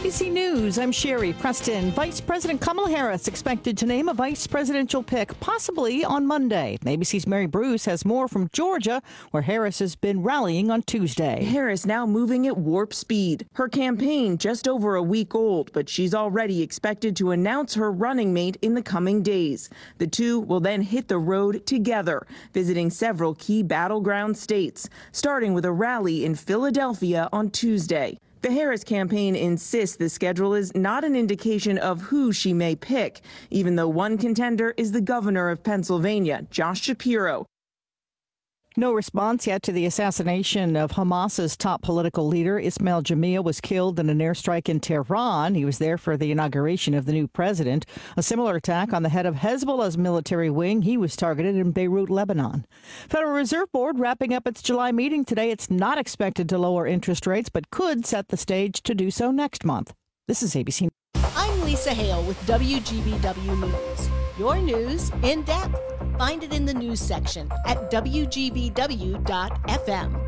ABC News, I'm Sherry Preston. Vice President Kamala Harris expected to name a vice presidential pick, possibly on Monday. ABC's Mary Bruce has more from Georgia, where Harris has been rallying on Tuesday. Harris now moving at warp speed. Her campaign just over a week old, but she's already expected to announce her running mate in the coming days. The two will then hit the road together, visiting several key battleground states, starting with a rally in Philadelphia on Tuesday. The Harris campaign insists the schedule is not an indication of who she may pick, even though one contender is the governor of Pennsylvania, Josh Shapiro. No response yet to the assassination of Hamas's top political leader. Ismail Jamia was killed in an airstrike in Tehran. He was there for the inauguration of the new president. A similar attack on the head of Hezbollah's military wing. He was targeted in Beirut, Lebanon. Federal Reserve Board wrapping up its July meeting today. It's not expected to lower interest rates, but could set the stage to do so next month. This is ABC. I'm Lisa Hale with WGBW News. Your news in depth. Find it in the news section at WGBW.FM.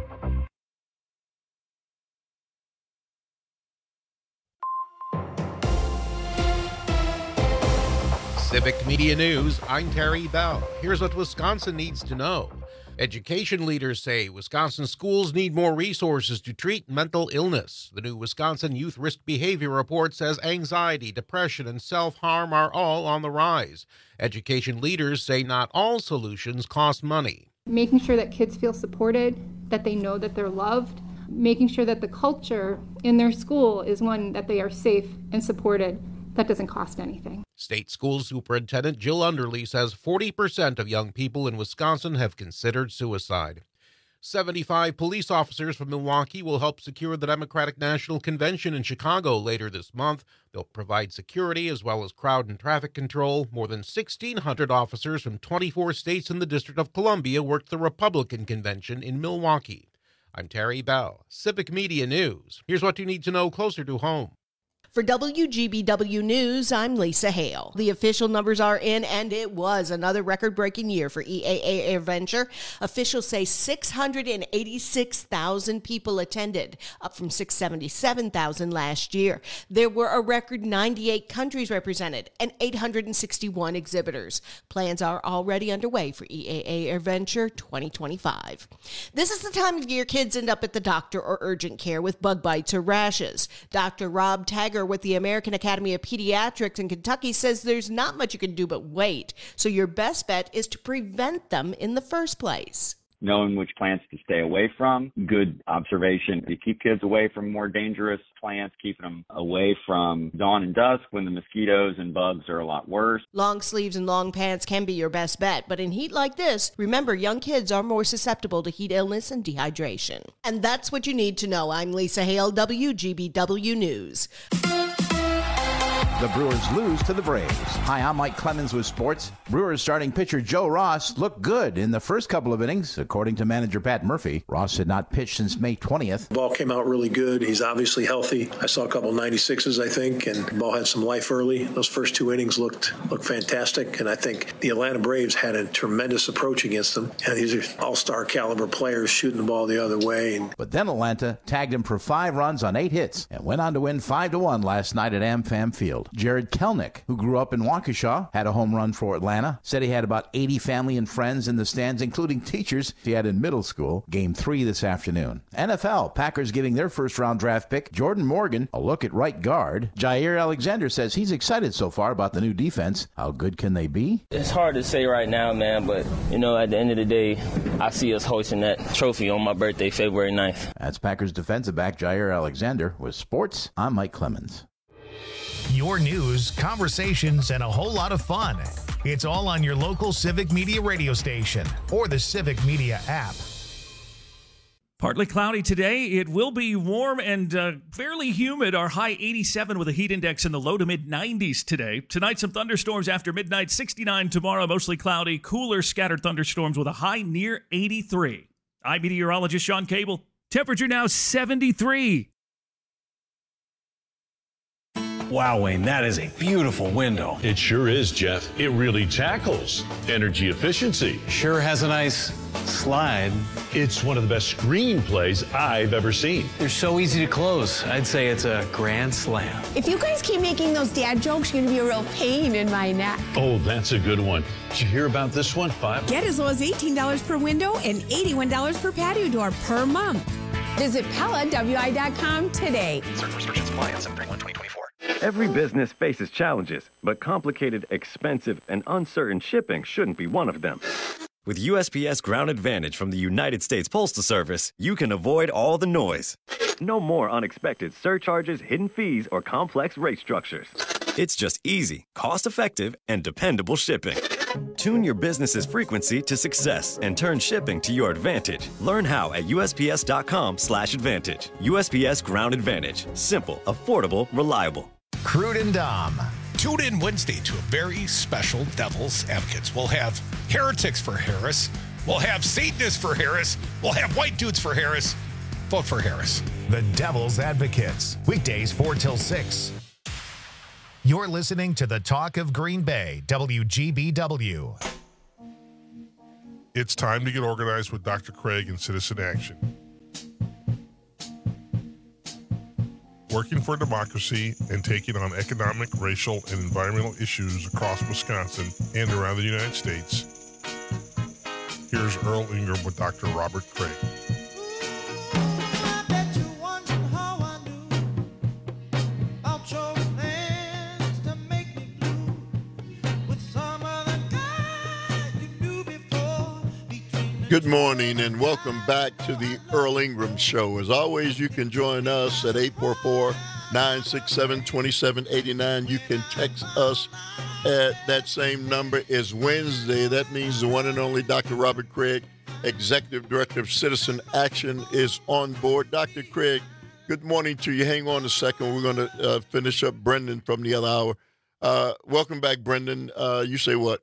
Civic Media News, I'm Terry Bell. Here's what Wisconsin needs to know. Education leaders say Wisconsin schools need more resources to treat mental illness. The new Wisconsin Youth Risk Behavior Report says anxiety, depression, and self-harm are all on the rise. Education leaders say not all solutions cost money. Making sure that kids feel supported, that they know that they're loved, making sure that the culture in their school is one that they are safe and supported. That doesn't cost anything. State School Superintendent Jill Underly says 40% of young people in Wisconsin have considered suicide. 75 police officers from Milwaukee will help secure the Democratic National Convention in Chicago later this month. They'll provide security as well as crowd and traffic control. More than 1,600 officers from 24 states in the District of Columbia worked the Republican convention in Milwaukee. I'm Terry Bell, Civic Media News. Here's what you need to know closer to home. For WGBW News, I'm Lisa Hale. The official numbers are in, and it was another record-breaking year for EAA AirVenture. Officials say 686,000 people attended, up from 677,000 last year. There were a record 98 countries represented and 861 exhibitors. Plans are already underway for EAA AirVenture 2025. This is the time of year kids end up at the doctor or urgent care with bug bites or rashes. Dr. Rob Tagger with the American Academy of Pediatrics in Kentucky says there's not much you can do but wait. So your best bet is to prevent them in the first place. Knowing which plants to stay away from, good observation. You keep kids away from more dangerous plants, keeping them away from dawn and dusk when the mosquitoes and bugs are a lot worse. Long sleeves and long pants can be your best bet, but in heat like this, remember young kids are more susceptible to heat illness and dehydration. And that's what you need to know. I'm Lisa Hale, WGBW News. The Brewers lose to the Braves. Hi, I'm Mike Clemens with sports. Brewers starting pitcher Joe Ross looked good in the first couple of innings, according to manager Pat Murphy. Ross had not pitched since May 20th. The ball came out really good. He's obviously healthy. I saw a couple 96s, I think, and the ball had some life early. Those first two innings looked fantastic, and I think the Atlanta Braves had a tremendous approach against them. And these are all-star caliber players shooting the ball the other way. But then Atlanta tagged him for 5 runs on 8 hits and went on to win 5-1 last night at AmFam Field. Jared Kelnick, who grew up in Waukesha, had a home run for Atlanta. Said he had about 80 family and friends in the stands, including teachers he had in middle school. Game 3 this afternoon. NFL, Packers getting their first-round draft pick, Jordan Morgan, a look at right guard. Jair Alexander says he's excited so far about the new defense. How good can they be? It's hard to say right now, man, but, at the end of the day, I see us hoisting that trophy on my birthday, February 9th. That's Packers defensive back Jair Alexander. With sports, I'm Mike Clemens. Your news, conversations, and a whole lot of fun. It's all on your local Civic Media radio station or the Civic Media app. Partly cloudy today. It will be warm and fairly humid. Our high 87 with a heat index in the low to mid 90s today. Tonight, some thunderstorms after midnight. 69 tomorrow, mostly cloudy. Cooler scattered thunderstorms with a high near 83. I'm meteorologist Sean Cable. Temperature now 73. Wow, Wayne, that is a beautiful window. It sure is, Jeff. It really tackles energy efficiency. Sure has a nice slide. It's one of the best screenplays I've ever seen. They're so easy to close. I'd say it's a grand slam. If you guys keep making those dad jokes, you're going to be a real pain in my neck. Oh, that's a good one. Did you hear about this one? Get as low as $18 per window and $81 per patio door per month. Visit PellaWI.com today. Certain restrictions apply on 7/31/2024. Every business faces challenges, but complicated, expensive, and uncertain shipping shouldn't be one of them. With USPS Ground Advantage from the United States Postal Service, you can avoid all the noise. No more unexpected surcharges, hidden fees, or complex rate structures. It's just easy, cost-effective, and dependable shipping. Tune your business's frequency to success and turn shipping to your advantage. Learn how at USPS.com/advantage. USPS Ground Advantage. Simple, affordable, reliable. Crude and Dom. Tune in Wednesday to a very special Devil's Advocates. We'll have heretics for Harris. We'll have Satanists for Harris. We'll have white dudes for Harris. Vote for Harris. The Devil's Advocates. Weekdays 4 till 6. You're listening to the Talk of Green Bay, WGBW. It's time to get organized with Dr. Craig and Citizen Action. Working for democracy and taking on economic, racial, and environmental issues across Wisconsin and around the United States. Here's Earl Ingram with Dr. Robert Craig. Good morning and welcome back to the Earl Ingram Show. As always, you can join us at 844-967-2789. You can text us at that same number. It's Wednesday. That means the one and only Dr. Robert Craig, Executive Director of Citizen Action, is on board. Dr. Craig, good morning to you. Hang on a second. We're going to finish up Brendan from the other hour. Welcome back, Brendan. You say what?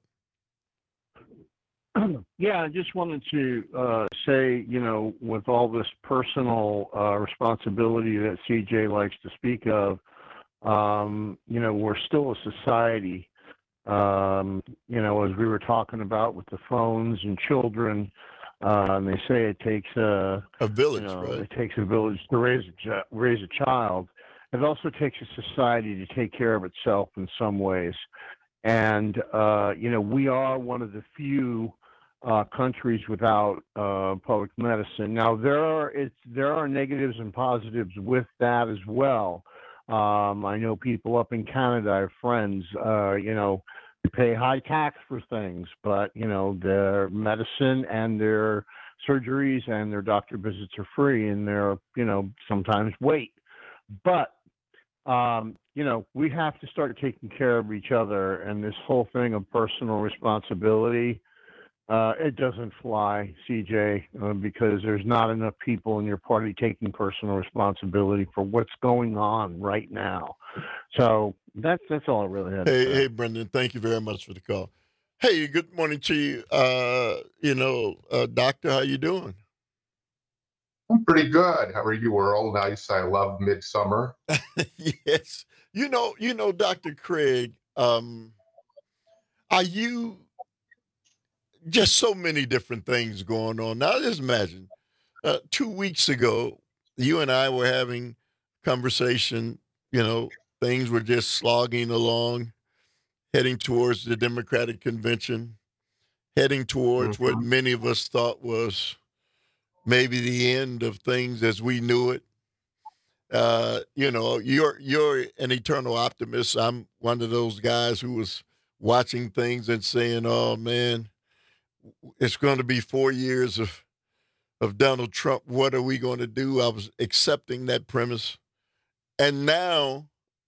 Yeah, I just wanted to say, with all this personal responsibility that CJ likes to speak of, we're still a society, as we were talking about with the phones and children, and they say it takes a village, right? It takes a village to raise a child. It also takes a society to take care of itself in some ways. And, we are one of the few countries without public medicine. Now, there are negatives and positives with that as well. I know people up in Canada, I have friends, they pay high tax for things, but, their medicine and their surgeries and their doctor visits are free, and they're, sometimes wait. But, we have to start taking care of each other, and this whole thing of personal responsibility, it doesn't fly, CJ, because there's not enough people in your party taking personal responsibility for what's going on right now. So that's all I really had to say. Hey, Brendan, thank you very much for the call. Hey, good morning to you. Doctor, how you doing? I'm pretty good. How are you, Earl? Nice. I love midsummer. Yes. Dr. Craig, are you... Just so many different things going on. Now, just imagine, 2 weeks ago, you and I were having conversation, things were just slogging along, heading towards the Democratic Convention, heading towards what many of us thought was maybe the end of things as we knew it. You're an eternal optimist. I'm one of those guys who was watching things and saying, oh, man, it's going to be 4 years of Donald Trump. What are we going to do? I was accepting that premise. And now,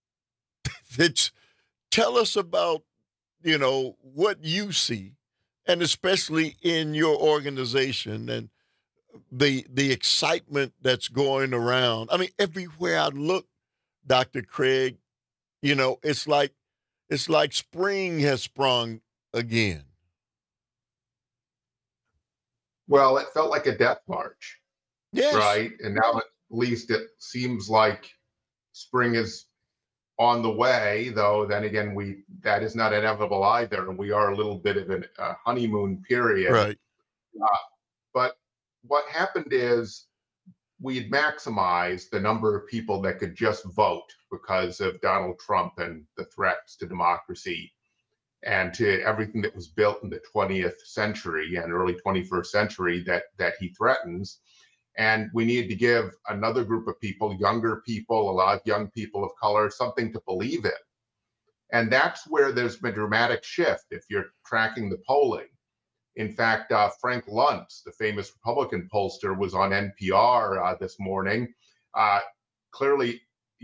tell us about, what you see, and especially in your organization and the excitement that's going around. I mean, everywhere I look, Dr. Craig, it's like spring has sprung again. Well, it felt like a death march, yes. Right? And now at least it seems like spring is on the way, though. Then again, that is not inevitable either, and we are a little bit of a honeymoon period. Right. But what happened is we had maximized the number of people that could just vote because of Donald Trump and the threats to democracy and to everything that was built in the 20th century and early 21st century that he threatens. And we needed to give another group of people, younger people, a lot of young people of color, something to believe in. And that's where there's been a dramatic shift if you're tracking the polling. In fact, Frank Luntz, the famous Republican pollster, was on NPR this morning, clearly,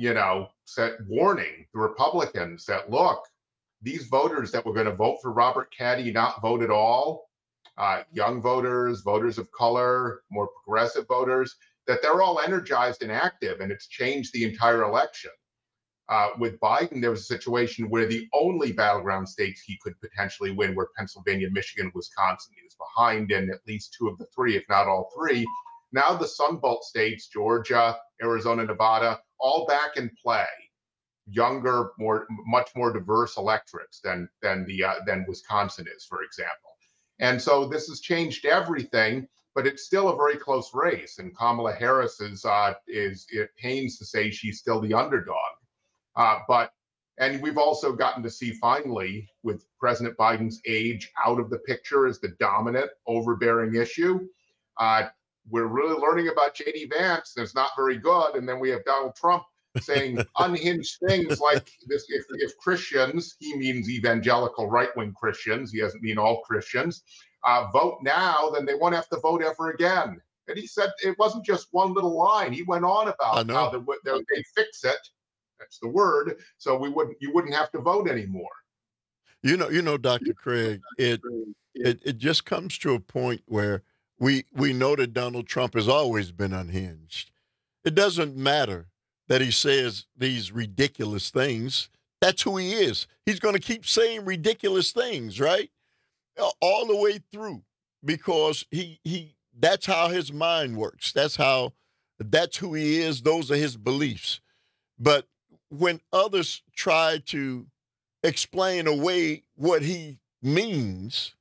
warning the Republicans that, look, these voters that were going to vote for Robert Cady not vote at all, young voters, voters of color, more progressive voters, that they're all energized and active, and it's changed the entire election. With Biden, there was a situation where the only battleground states he could potentially win were Pennsylvania, Michigan, Wisconsin. He was behind in at least two of the three, if not all three. Now the Sun Belt states, Georgia, Arizona, Nevada, all back in play. Younger, much more diverse electorates than Wisconsin is, for example. And so this has changed everything, but it's still a very close race. And Kamala Harris it pains to say she's still the underdog. And we've also gotten to see finally, with President Biden's age out of the picture as the dominant, overbearing issue, we're really learning about J.D. Vance. That's not very good. And then we have Donald Trump saying unhinged things like this. If Christians, he means evangelical right-wing Christians, he doesn't mean all Christians, vote now, then they won't have to vote ever again. And he said it wasn't just one little line. He went on about how they'd fix it. That's the word. So you wouldn't have to vote anymore. You know, Dr. Craig, it just comes to a point where we know that Donald Trump has always been unhinged. It doesn't matter that he says these ridiculous things. That's who he is. He's going to keep saying ridiculous things, right? All the way through, because he that's how his mind works. That's who he is. Those are his beliefs. But when others try to explain away what he means,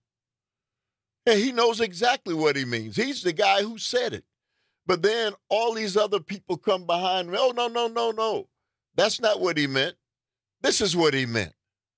he knows exactly what he means. He's the guy who said it. But then all these other people come behind me. Oh, no. That's not what he meant. This is what he meant.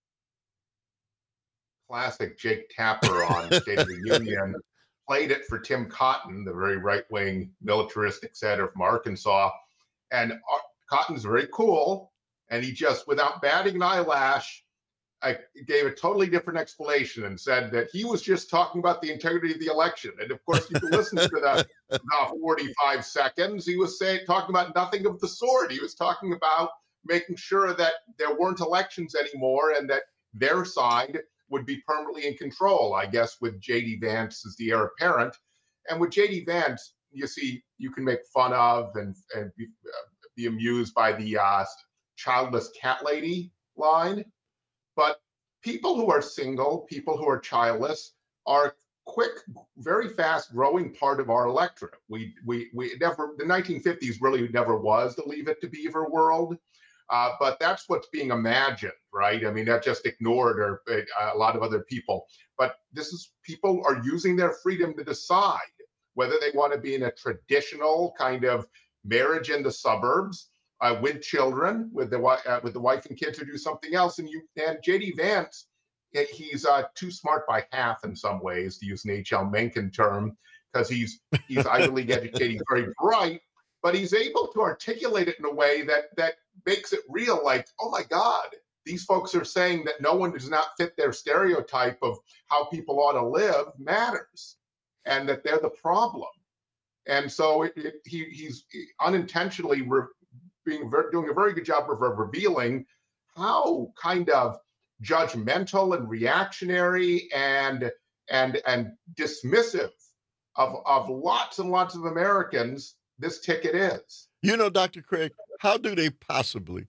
Classic Jake Tapper on State of the Union played it for Tim Cotton, the very right-wing militaristic senator from Arkansas. And Cotton's very cool. And he just, without batting an eyelash, gave a totally different explanation and said that he was just talking about the integrity of the election. And of course, you can listen to the 45 seconds. He was talking about nothing of the sort. He was talking about making sure that there weren't elections anymore and that their side would be permanently in control, I guess, with J.D. Vance as the heir apparent. And with J.D. Vance, you see, you can make fun of and be amused by the childless cat lady line. But people who are single, people who are childless, are quick, very fast growing part of our electorate. We never, the 1950s really never was the Leave It to Beaver world. But that's what's being imagined, right? I mean, that just ignored a lot of other people. But people are using their freedom to decide whether they want to be in a traditional kind of marriage in the suburbs with children, with the wife and kids, or do something else. And J.D. Vance, he's too smart by half in some ways, to use an H.L. Mencken term, because he's Ivy League educated, he's very bright, but he's able to articulate it in a way that makes it real, like, oh my God, these folks are saying that no one does not fit their stereotype of how people ought to live matters, and that they're the problem. And so he's unintentionally doing a very good job of revealing how kind of judgmental and reactionary and dismissive of lots and lots of Americans this ticket is. You know, Dr. Craig, how do they possibly,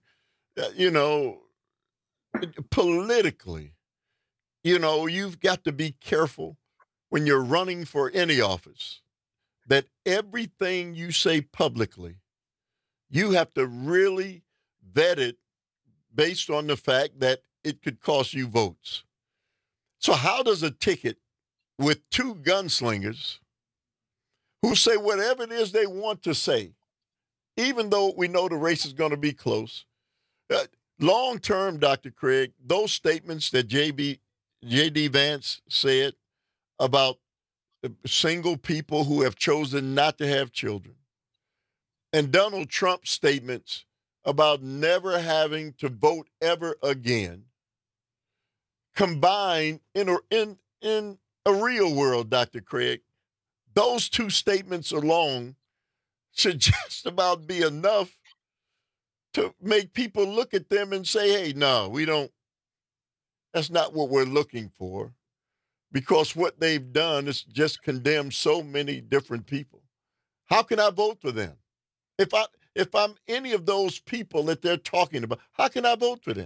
politically, you've got to be careful when you're running for any office that everything you say publicly, you have to really vet it based on the fact that it could cost you votes. So how does a ticket with two gunslingers who say whatever it is they want to say, even though we know the race is going to be close, long term, Dr. Craig, those statements that J.D. Vance said about single people who have chosen not to have children, and Donald Trump's statements about never having to vote ever again, combined in a real world, Dr. Craig, those two statements alone should just about be enough to make people look at them and say, hey, no, we don't, that's not what we're looking for. Because what they've done is just condemn so many different people. How can I vote for them? If I'm any of those people that they're talking about, how can I vote for them?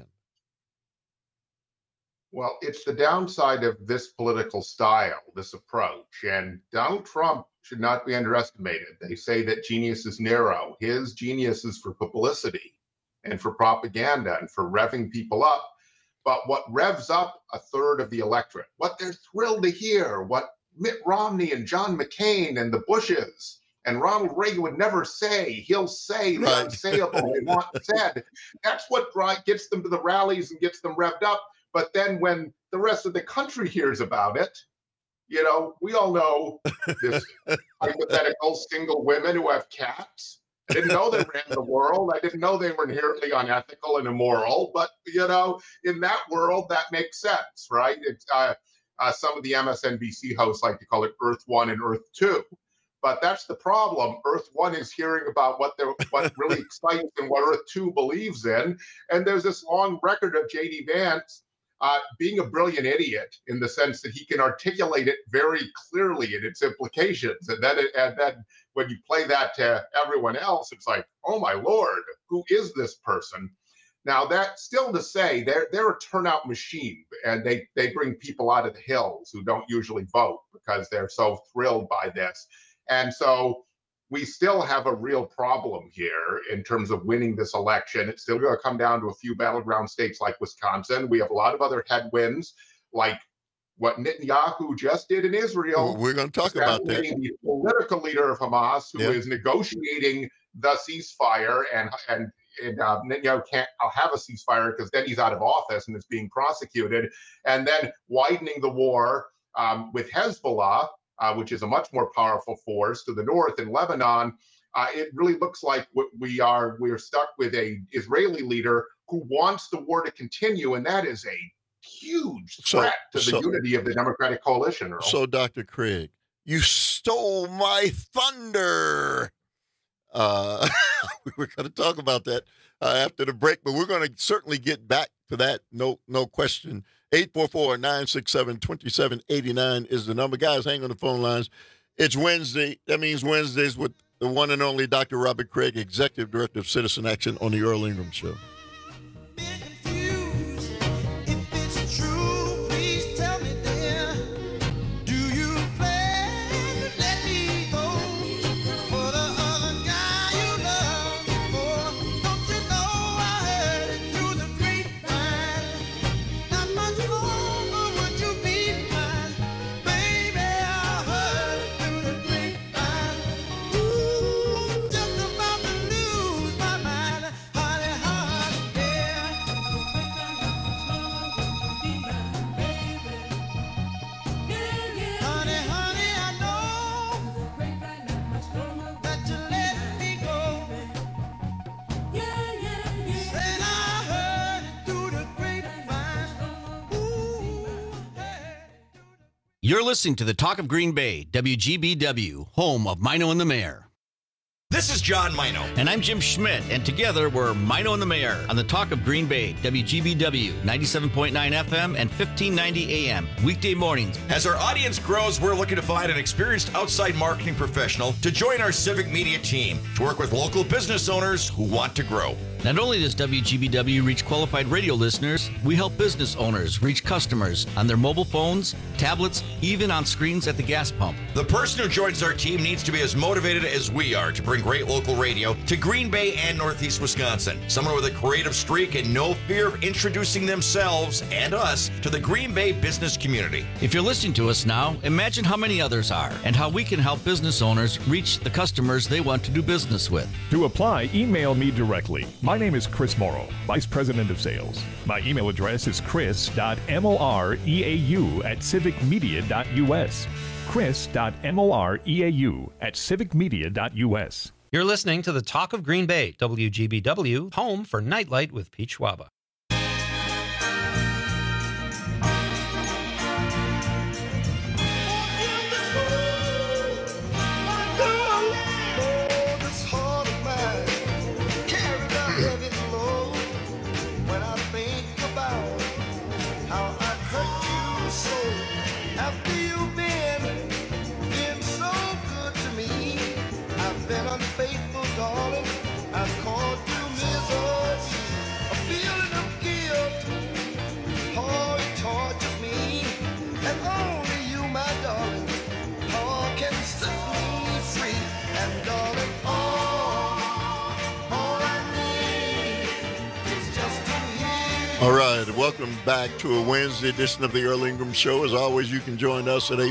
Well, it's the downside of this political style, this approach. And Donald Trump should not be underestimated. They say that genius is narrow. His genius is for publicity and for propaganda and for revving people up. But what revs up a third of the electorate, what they're thrilled to hear, what Mitt Romney and John McCain and the Bushes and Ronald Reagan would never say, he'll say the unsayable they want said. That's what gets them to the rallies and gets them revved up. But then when the rest of the country hears about it, you know, we all know this hypothetical single women who have cats. I didn't know they ran the world. I didn't know they were inherently unethical and immoral. But, you know, in that world, that makes sense, right? It's, some of the MSNBC hosts like to call it Earth 1 and Earth 2. But that's the problem. Earth 1 is hearing about what really excites and what Earth 2 believes in. And there's this long record of J.D. Vance being a brilliant idiot in the sense that he can articulate it very clearly in its implications. And then when you play that to everyone else, it's like, oh my Lord, who is this person? Now that's still to say they're a turnout machine, and they bring people out of the hills who don't usually vote because they're so thrilled by this. And so we still have a real problem here in terms of winning this election. It's still going to come down to a few battleground states like Wisconsin. We have a lot of other headwinds, like what Netanyahu just did in Israel. Well, we're going to talk about that. The political leader of Hamas, who is negotiating the ceasefire, and Netanyahu can't have a ceasefire because then he's out of office and is being prosecuted, and then widening the war with Hezbollah, which is a much more powerful force to the north in Lebanon. It really looks like we're stuck with a Israeli leader who wants the war to continue, and that is a huge threat to the unity of the Democratic coalition, Earl. So, Dr. Craig, you stole my thunder. We were going to talk about that after the break, but we're going to certainly get back to that. No question. 844-967-2789 is the number. Guys, hang on the phone lines. It's Wednesday. That means Wednesdays with the one and only Dr. Robert Craig, Executive Director of Citizen Action on the Earl Ingram Show. You're listening to the Talk of Green Bay, WGBW, home of Mino and the Mayor. This is John Mino. And I'm Jim Schmidt, and together we're Mino and the Mayor on the Talk of Green Bay, WGBW, 97.9 FM and 1590 AM, weekday mornings. As our audience grows, we're looking to find an experienced outside marketing professional to join our civic media team to work with local business owners who want to grow. Not only does WGBW reach qualified radio listeners, we help business owners reach customers on their mobile phones, tablets, even on screens at the gas pump. The person who joins our team needs to be as motivated as we are to bring great local radio to Green Bay and Northeast Wisconsin. Someone with a creative streak and no fear of introducing themselves and us to the Green Bay business community. If you're listening to us now, imagine how many others are and how we can help business owners reach the customers they want to do business with. To apply, email me directly. My name is Chris Morrow, Vice President of Sales. My email address is chris.moreau@civicmedia.us. chris.moreau@civicmedia.us. You're listening to the Talk of Green Bay, WGBW, home for Nightlight with Pete Schwaba. All right, welcome back to a Wednesday edition of the Earl Ingram Show. As always, you can join us at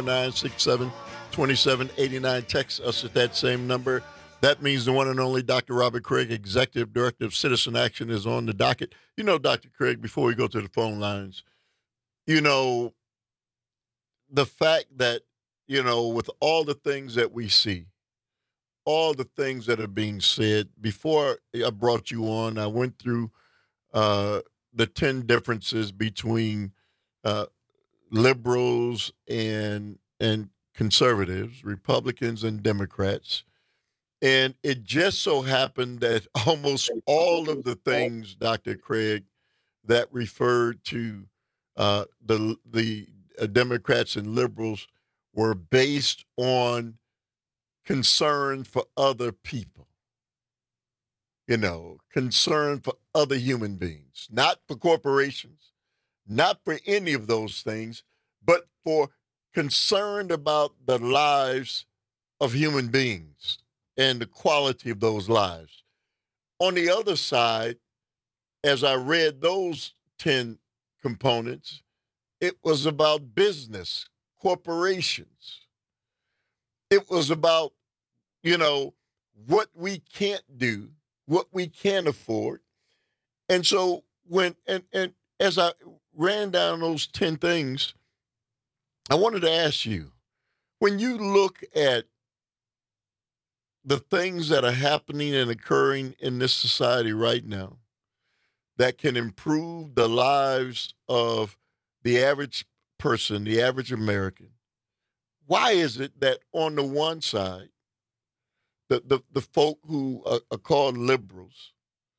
844-967-2789. Text us at that same number. That means the one and only Dr. Robert Craig, Executive Director of Citizen Action, is on the docket. You know, Dr. Craig, before we go to the phone lines, you know, the fact that, you know, with all the things that we see, all the things that are being said, before I brought you on, I went through the 10 differences between liberals and conservatives, Republicans and Democrats. And it just so happened that almost all of the things, Dr. Craig, that referred to the Democrats and liberals were based on concern for other people. You know, concern for other human beings, not for corporations, not for any of those things, but for concerned about the lives of human beings and the quality of those lives. On the other side, as I read those 10 components, it was about business, corporations. It was about, you know, what we can't do, what we can't afford. And so when and as I ran down those 10 things, I wanted to ask you, when you look at the things that are happening and occurring in this society right now that can improve the lives of the average person, the average American, why is it that on the one side, the folk who are called liberals,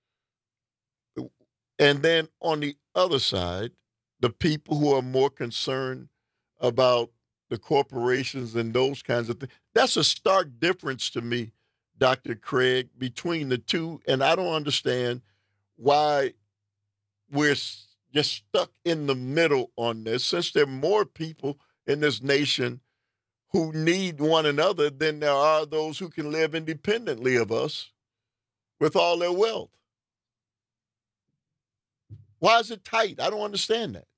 and then on the other side, the people who are more concerned about the corporations and those kinds of things, that's a stark difference to me, Dr. Craig, between the two. And I don't understand why we're just stuck in the middle on this, since there are more people in this nation who need one another than there are those who can live independently of us with all their wealth. Why is it tight? I don't understand that.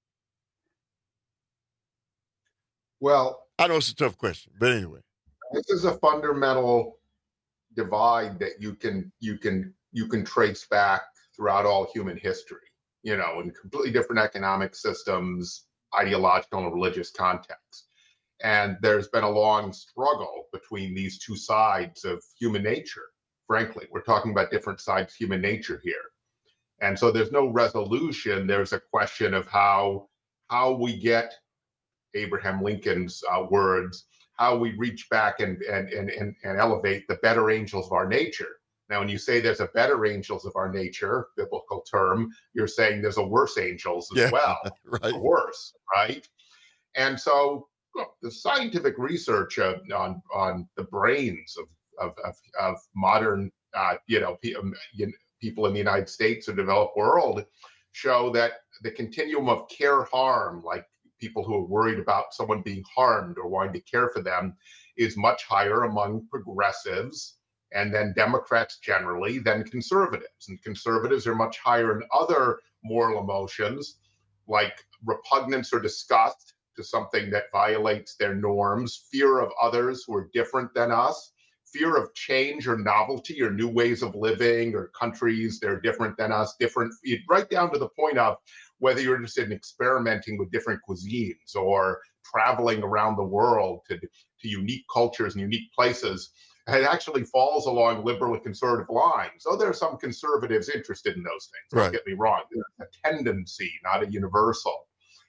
Well, I know it's a tough question, but anyway. This is a fundamental divide that you can trace back throughout all human history, you know, in completely different economic systems, ideological and religious contexts. And there's been a long struggle between these two sides of human nature. Frankly, we're talking about different sides of human nature here. And so there's no resolution. There's a question of how we get Abraham Lincoln's words, how we reach back and elevate the better angels of our nature. Now, when you say there's a better angels of our nature, biblical term, you're saying there's a worse angels as well, right? Worse, right? And so, look, the scientific research on the brains of modern, people in the United States or developed world show that the continuum of care harm, like people who are worried about someone being harmed or wanting to care for them, is much higher among progressives and then Democrats generally than conservatives. And conservatives are much higher in other moral emotions like repugnance or disgust to something that violates their norms, fear of others who are different than us, fear of change or novelty or new ways of living or countries that are different than us, right down to the point of whether you're interested in experimenting with different cuisines or traveling around the world to unique cultures and unique places. It actually falls along liberal and conservative lines. So there are some conservatives interested in those things. Don't get me wrong. There's a tendency, not a universal.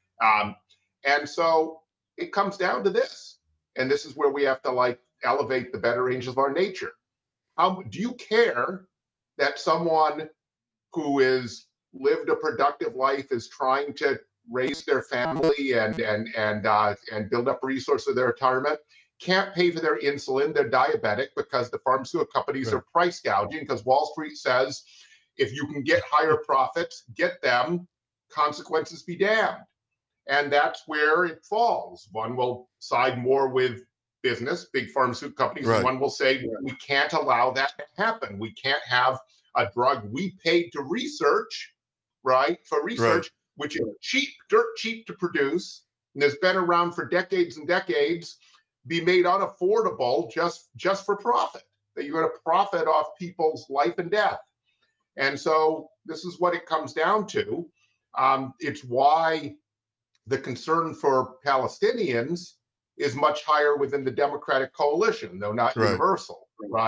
And so it comes down to this. And this is where we have to elevate the better angels of our nature. How do you care that someone who is lived a productive life is trying to raise their family and build up resources for their retirement, can't pay for their insulin, they're diabetic because the pharmaceutical companies are price gouging, because Wall Street says if you can get higher profits, get them, consequences be damned. And that's where it falls. One will side more with business, big pharmaceutical companies, and one will say we can't allow that to happen. We can't have a drug we paid to research, which is cheap, dirt cheap to produce, and has been around for decades and decades, be made unaffordable just for profit, that you're going to profit off people's life and death. And so this is what it comes down to. It's why the concern for Palestinians is much higher within the Democratic coalition, though not universal,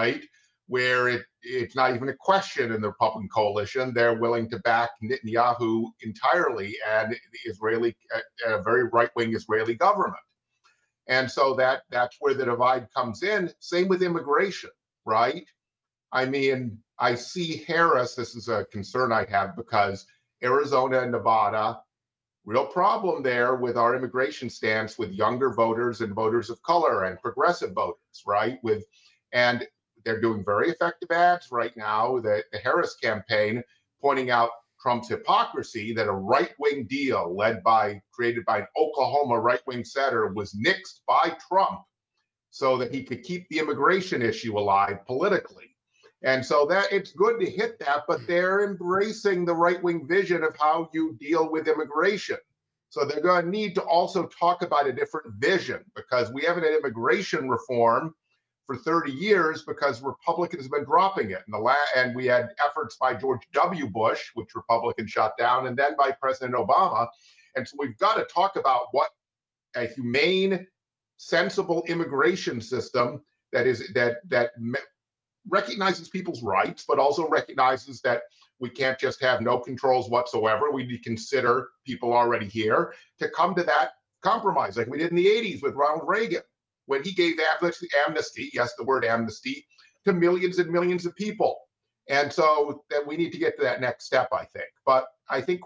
where it's not even a question in the Republican coalition. They're willing to back Netanyahu entirely and the Israeli, a very right-wing Israeli government. And so that's where the divide comes in. Same with immigration, right? I mean, I see Harris, this is a concern I have because Arizona and Nevada, real problem there with our immigration stance with younger voters and voters of color and progressive voters, right? And they're doing very effective ads right now, the Harris campaign, pointing out Trump's hypocrisy that a right-wing deal created by an Oklahoma right-wing senator was nixed by Trump so that he could keep the immigration issue alive politically. And so that it's good to hit that, but they're embracing the right-wing vision of how you deal with immigration. So they're going to need to also talk about a different vision, because we haven't had immigration reform for 30 years because Republicans have been dropping it. And we had efforts by George W. Bush, which Republicans shot down, and then by President Obama. And so we've got to talk about what a humane, sensible immigration system that recognizes people's rights, but also recognizes that we can't just have no controls whatsoever. We need to consider people already here to come to that compromise, like we did in the 80s with Ronald Reagan, when he gave amnesty, yes, the word amnesty, to millions and millions of people. And so that we need to get to that next step, I think. But I think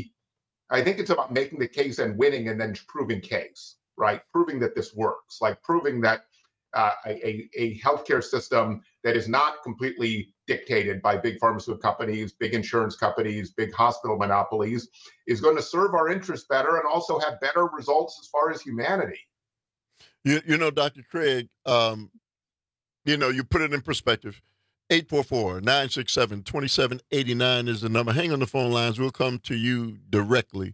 it's about making the case and winning and then proving case, right? Proving that this works, like proving that a healthcare system that is not completely dictated by big pharmaceutical companies, big insurance companies, big hospital monopolies, is going to serve our interests better and also have better results as far as humanity. You know, Dr. Craig, you put it in perspective. 844-967-2789 is the number. Hang on the phone lines. We'll come to you directly.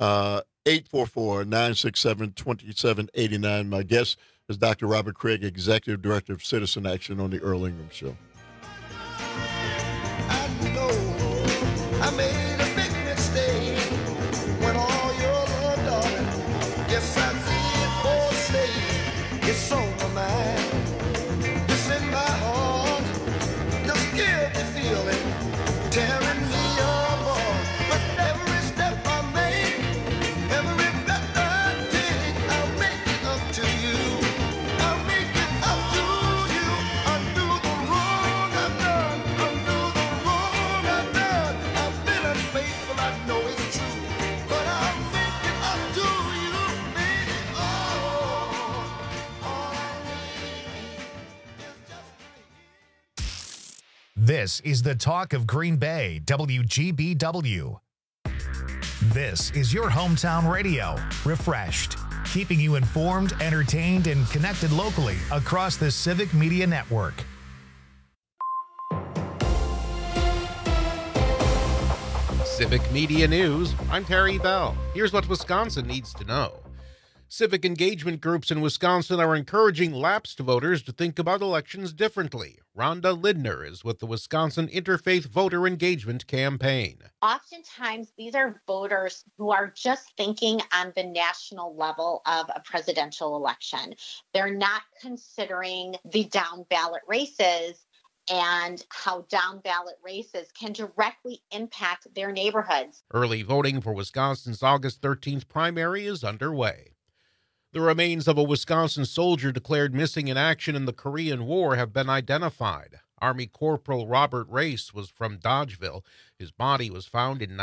844-967-2789. My guest is Dr. Robert Craig, Executive Director of Citizen Action on the Earl Ingram Show. I know I made a big mistake when all your love, darling. Yes, I did for say it's on my mind. It's in my heart. Just give the feeling, tearing me apart. But every step I make, every breath I take, I'll make it up to you. I'll make it up to you. Undo the wrong This is the talk of Green Bay, WGBW. This is your hometown radio, refreshed, keeping you informed, entertained, and connected locally across the Civic Media Network. Civic Media News, I'm Terry Bell. Here's what Wisconsin needs to know. Civic engagement groups in Wisconsin are encouraging lapsed voters to think about elections differently. Rhonda Lindner is with the Wisconsin Interfaith Voter Engagement Campaign. Oftentimes, these are voters who are just thinking on the national level of a presidential election. They're not considering the down ballot races and how down ballot races can directly impact their neighborhoods. Early voting for Wisconsin's August 13th primary is underway. The remains of a Wisconsin soldier declared missing in action in the Korean War have been identified. Army Corporal Robert Race was from Dodgeville. His body was found in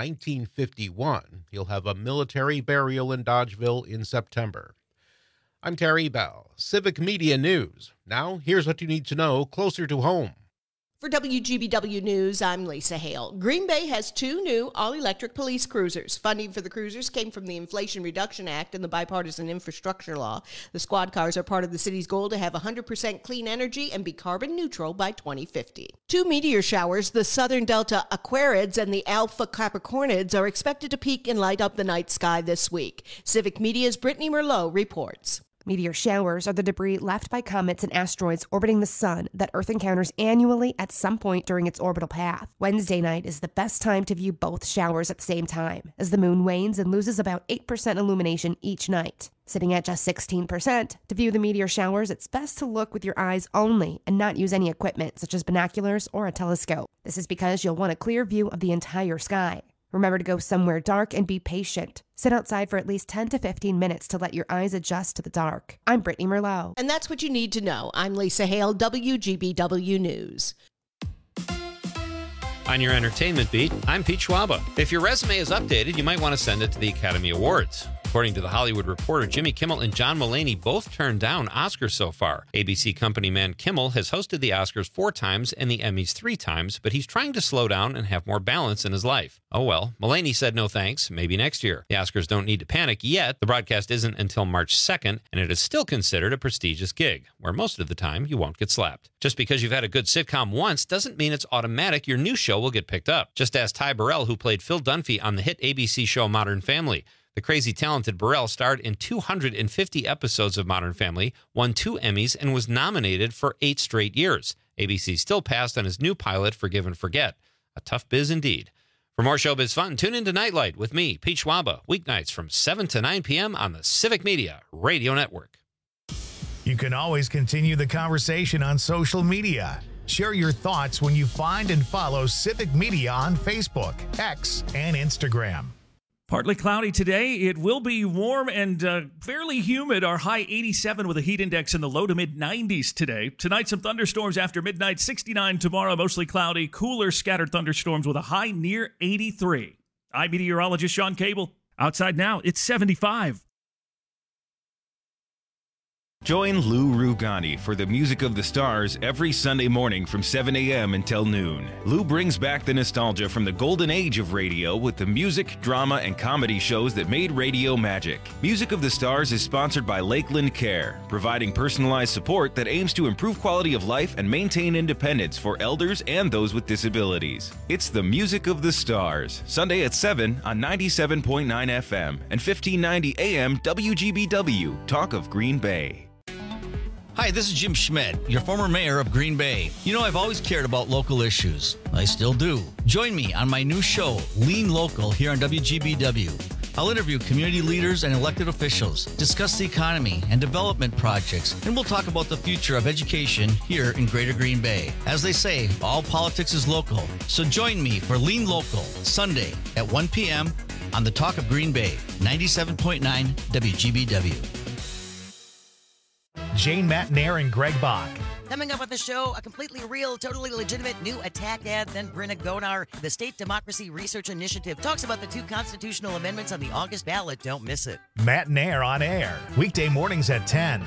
1951. He'll have a military burial in Dodgeville in September. I'm Terry Bell, Civic Media News. Now, here's what you need to know closer to home. For WGBW News, I'm Lisa Hale. Green Bay has 2 new all-electric police cruisers. Funding for the cruisers came from the Inflation Reduction Act and the Bipartisan Infrastructure Law. The squad cars are part of the city's goal to have 100% clean energy and be carbon neutral by 2050. 2 meteor showers, the Southern Delta Aquarids and the Alpha Capricornids, are expected to peak and light up the night sky this week. Civic Media's Brittany Merlot reports. Meteor showers are the debris left by comets and asteroids orbiting the sun that Earth encounters annually at some point during its orbital path. Wednesday night is the best time to view both showers at the same time, as the moon wanes and loses about 8% illumination each night. Sitting at just 16%, to view the meteor showers, it's best to look with your eyes only and not use any equipment such as binoculars or a telescope. This is because you'll want a clear view of the entire sky. Remember to go somewhere dark and be patient. Sit outside for at least 10 to 15 minutes to let your eyes adjust to the dark. I'm Brittany Merlot. And that's what you need to know. I'm Lisa Hale, WGBW News. On your entertainment beat, I'm Pete Schwaba. If your resume is updated, you might want to send it to the Academy Awards. According to The Hollywood Reporter, Jimmy Kimmel and John Mulaney both turned down Oscars so far. ABC company man Kimmel has hosted the Oscars 4 times and the Emmys 3 times, but he's trying to slow down and have more balance in his life. Oh well, Mulaney said no thanks, maybe next year. The Oscars don't need to panic yet. The broadcast isn't until March 2nd, and it is still considered a prestigious gig, where most of the time you won't get slapped. Just because you've had a good sitcom once doesn't mean it's automatic your new show will get picked up. Just ask Ty Burrell, who played Phil Dunphy on the hit ABC show Modern Family. The crazy talented Burrell starred in 250 episodes of Modern Family, won 2 Emmys, and was nominated for 8 straight years. ABC still passed on his new pilot, Forgive and Forget. A tough biz indeed. For more showbiz fun, tune into Nightlight with me, Pete Schwaba, weeknights from 7 to 9 p.m. on the Civic Media Radio Network. You can always continue the conversation on social media. Share your thoughts when you find and follow Civic Media on Facebook, X, and Instagram. Partly cloudy today. It will be warm and fairly humid. Our high 87 with a heat index in the low to mid 90s today. Tonight, some thunderstorms after midnight. 69 tomorrow, mostly cloudy. Cooler scattered thunderstorms with a high near 83. I'm meteorologist Sean Cable. Outside now, it's 75. Join Lou Rugani for the Music of the Stars every Sunday morning from 7 a.m. until noon. Lou brings back the nostalgia from the golden age of radio with the music, drama, and comedy shows that made radio magic. Music of the Stars is sponsored by Lakeland Care, providing personalized support that aims to improve quality of life and maintain independence for elders and those with disabilities. It's the Music of the Stars, Sunday at 7 on 97.9 FM and 1590 AM WGBW, Talk of Green Bay. Hi, this is Jim Schmidt, your former mayor of Green Bay. You know, I've always cared about local issues. I still do. Join me on my new show, Lean Local, here on WGBW. I'll interview community leaders and elected officials, discuss the economy and development projects, and we'll talk about the future of education here in Greater Green Bay. As they say, all politics is local. So join me for Lean Local, Sunday at 1 p.m. on the Talk of Green Bay, 97.9 WGBW. Jane Matnair and Greg Bach. Coming up with the show, a completely real, totally legitimate new attack ad. Then Brenna Gonar, the State Democracy Research Initiative, talks about the 2 constitutional amendments on the August ballot. Don't miss it. Matnair on air, weekday mornings at 10.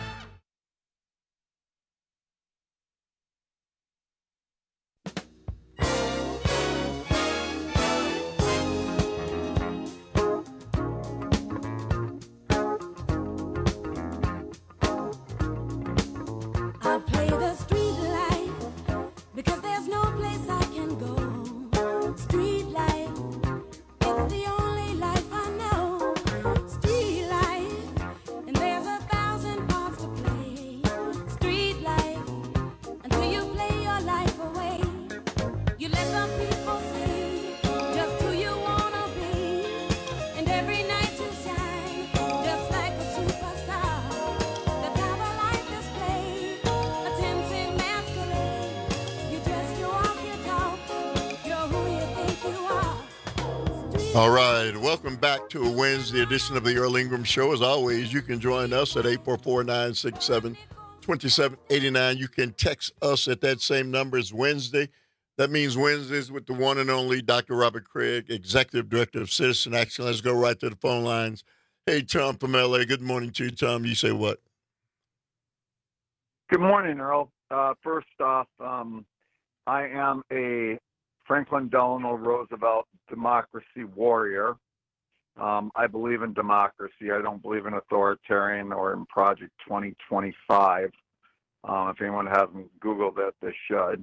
All right, welcome back to a Wednesday edition of the Earl Ingram Show. As always, you can join us at 844-967-2789. You can text us at that same number as Wednesday. That means Wednesdays with the one and only Dr. Robert Craig, Executive Director of Citizen Action. Let's go right to the phone lines. Hey, Tom from L.A., good morning to you, Tom. You say what? Good morning, Earl. First off, I am a Franklin Delano Roosevelt democracy warrior. I believe in democracy. I don't believe in authoritarian or in Project 2025. If anyone hasn't Googled that, they should.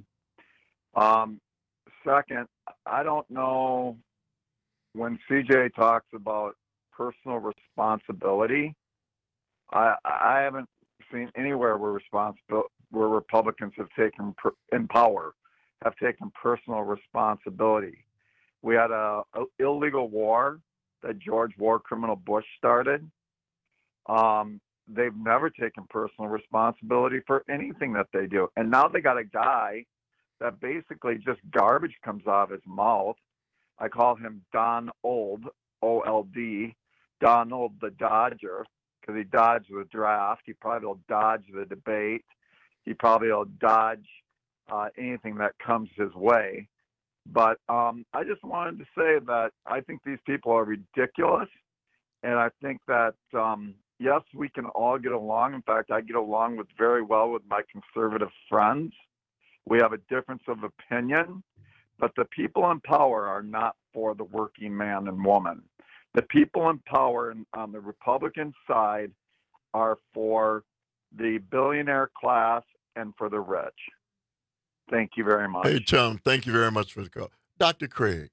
Second, I don't know when CJ talks about personal responsibility. I haven't seen anywhere where Republicans have taken in power have taken personal responsibility. We had a illegal war that George War Criminal Bush started. They've never taken personal responsibility for anything that they do. And now they got a guy that basically just garbage comes out of his mouth. I call him Don Old, O-L-D, Donald the Dodger, because he dodged the draft. He probably will dodge the debate. He probably will dodge anything that comes his way. But I just wanted to say that I think these people are ridiculous. And I think that, yes, we can all get along. In fact, I get along very well with my conservative friends. We have a difference of opinion. But the people in power are not for the working man and woman. The people in power on the Republican side are for the billionaire class and for the rich. Thank you very much. Hey, Tom, thank you very much for the call. Dr. Craig,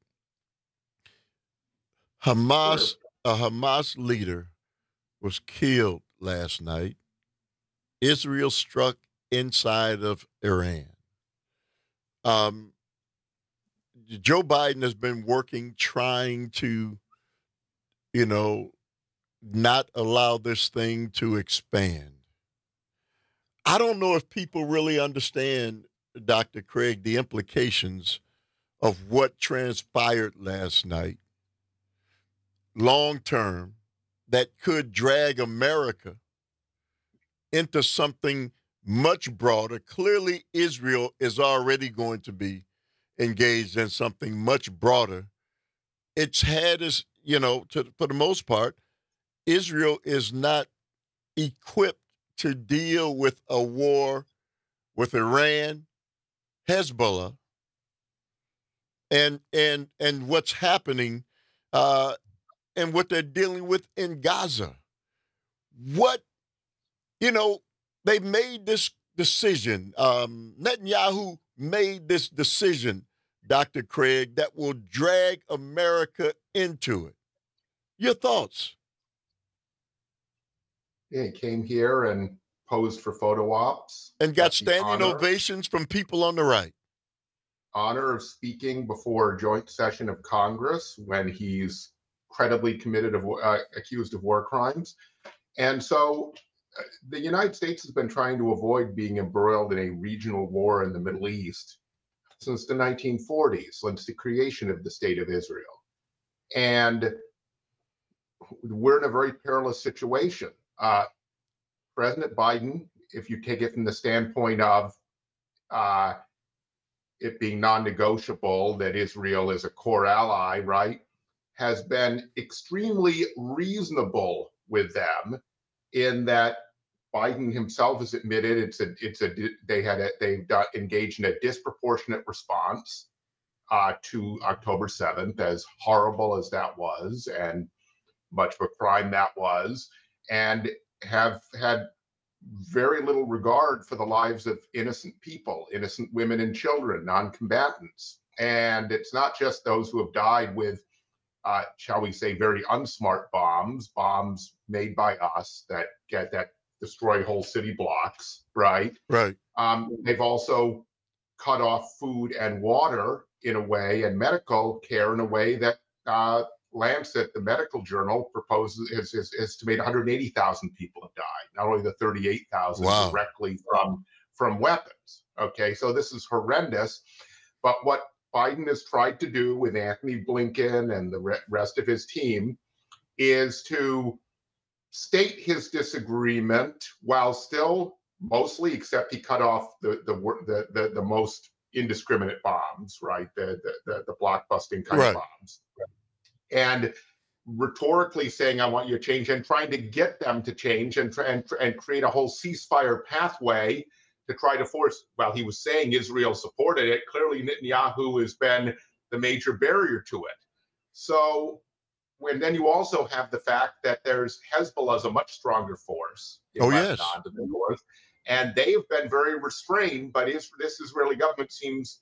a Hamas leader was killed last night. Israel struck inside of Iran. Joe Biden has been working, trying to, not allow this thing to expand. I don't know if people really understand, Dr. Craig, the implications of what transpired last night, long term, that could drag America into something much broader. Clearly, Israel is already going to be engaged in something much broader. It's had us, for the most part, Israel is not equipped to deal with a war with Iran, Hezbollah, and what's happening and what they're dealing with in Gaza. They made this decision. Netanyahu made this decision, Dr. Craig, that will drag America into it. Your thoughts? Yeah, he came here and posed for photo ops. And got standing ovations from people on the right. Honor of speaking before a joint session of Congress when he's credibly accused of war crimes. And so the United States has been trying to avoid being embroiled in a regional war in the Middle East since the 1940s, since the creation of the State of Israel. And we're in a very perilous situation. President Biden, if you take it from the standpoint of it being non-negotiable that Israel is a core ally, right, has been extremely reasonable with them in that Biden himself has admitted they've engaged in a disproportionate response to October 7th, as horrible as that was and much of a crime that was, and have had very little regard for the lives of innocent people, innocent women and children, non-combatants. And it's not just those who have died with, shall we say, very unsmart bombs made by us that destroy whole city blocks, right? Right. They've also cut off food and water in a way, and medical care in a way that Lancet, the medical journal, proposes is estimated 180,000 people have died. Not only the 38,000 directly from weapons. Okay, so this is horrendous. But what Biden has tried to do with Anthony Blinken and the rest of his team is to state his disagreement while still mostly, except he cut off the most indiscriminate bombs, right? The blockbusting kind of bombs, and rhetorically saying, "I want you to change," and trying to get them to change and create a whole ceasefire pathway to try to force. While he was saying Israel supported it, clearly Netanyahu has been the major barrier to it. So, when then you also have the fact that there's Hezbollah is a much stronger force in Lebanon to the north, and they have been very restrained. But this Israeli government seems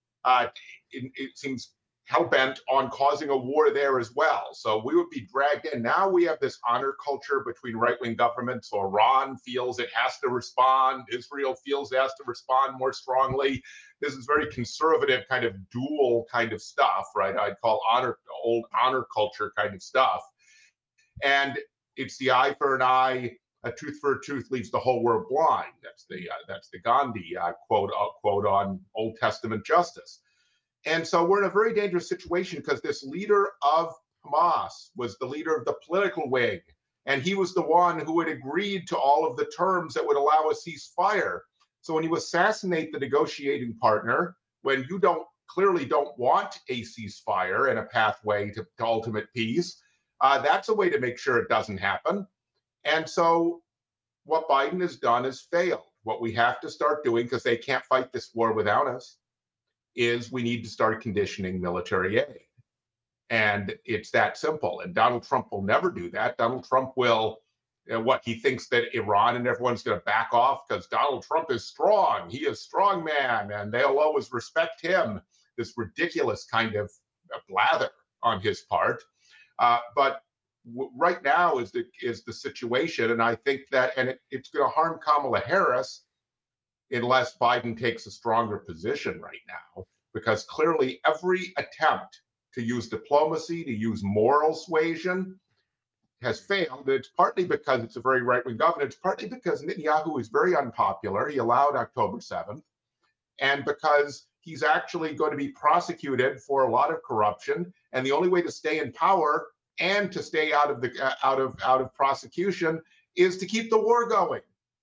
it seems hell-bent on causing a war there as well. So we would be dragged in. Now we have this honor culture between right-wing governments. So Iran feels it has to respond. Israel feels it has to respond more strongly. This is very conservative kind of dual kind of stuff, right? I'd call old honor culture kind of stuff. And it's the eye for an eye, a tooth for a tooth leaves the whole world blind. That's the Gandhi quote on Old Testament justice. And so we're in a very dangerous situation because this leader of Hamas was the leader of the political wing, and he was the one who had agreed to all of the terms that would allow a ceasefire. So when you assassinate the negotiating partner, when you clearly don't want a ceasefire and a pathway to ultimate peace, that's a way to make sure it doesn't happen. And so what Biden has done is failed. What we have to start doing, because they can't fight this war without us, is we need to start conditioning military aid. And it's that simple. And Donald Trump will never do that. Donald Trump will, he thinks that Iran and everyone's going to back off because Donald Trump is strong. He is strong man, and they'll always respect him. This ridiculous kind of blather on his part. But right now is the situation. And I think that, and it's going to harm Kamala Harris unless Biden takes a stronger position right now, because clearly every attempt to use diplomacy, to use moral suasion has failed. It's partly because it's a very right-wing government. It's partly because Netanyahu is very unpopular. He allowed October 7th. And because he's actually going to be prosecuted for a lot of corruption. And the only way to stay in power and to stay out of prosecution is to keep the war going.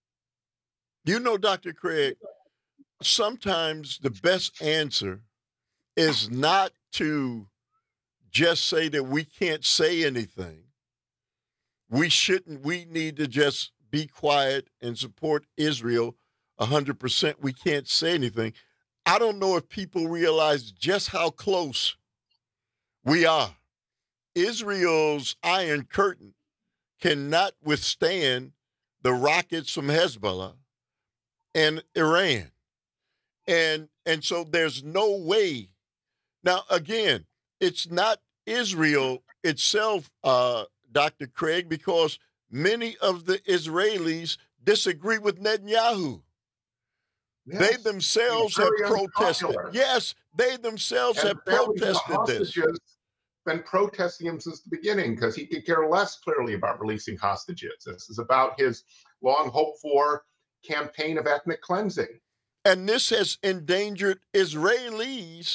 You know, Dr. Craig, sometimes the best answer is not to just say that we can't say anything. We need to just be quiet and support Israel 100%. We can't say anything. I don't know if people realize just how close we are. Israel's Iron Curtain cannot withstand the rockets from Hezbollah and Iran. And so there's no way. Now, again, it's not Israel itself, Dr. Craig, because many of the Israelis disagree with Netanyahu. Yes. They themselves have protested. Unpopular. Yes, they themselves have protested this. Been protesting him since the beginning because he could care less clearly about releasing hostages. This is about his long hoped for campaign of ethnic cleansing. And this has endangered Israelis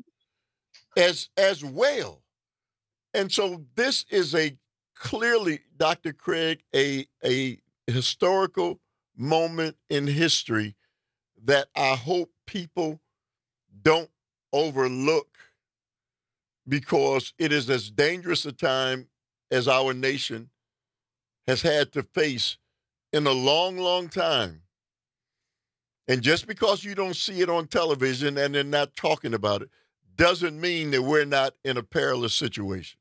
as well. And so this is clearly, Dr. Craig, a historical moment in history that I hope people don't overlook, because it is as dangerous a time as our nation has had to face in a long, long time. And just because you don't see it on television and they're not talking about it doesn't mean that we're not in a perilous situation.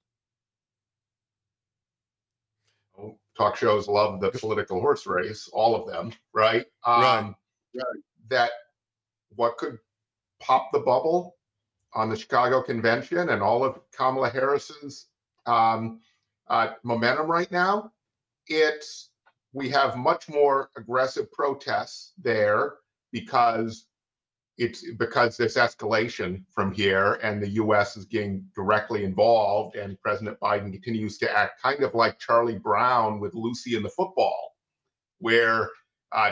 Talk shows love the political horse race, all of them, right? Right. That what could pop the bubble on the Chicago Convention and all of Kamala Harris's momentum right now, we have much more aggressive protests there because this escalation from here, and the U.S. is getting directly involved, and President Biden continues to act kind of like Charlie Brown with Lucy and the football, where